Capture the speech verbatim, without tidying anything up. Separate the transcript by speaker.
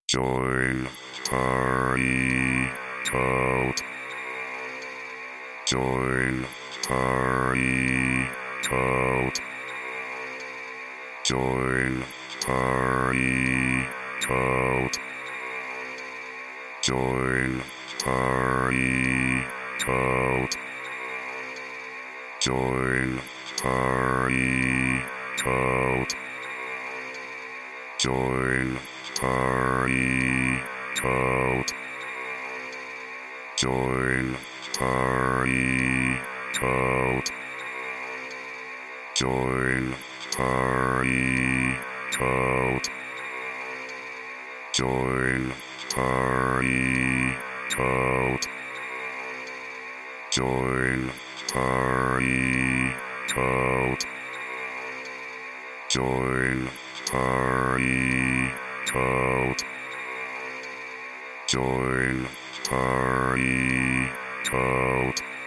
Speaker 1: Join Party Cult. Join Party Cult. Join Party Cult. Join Party Cult. Join Party Cult. Join Party Cult. Join Party Cult. Join Party Cult. Join Party Cult. Join Party Cult. Join Party Cult. Join Party Cult.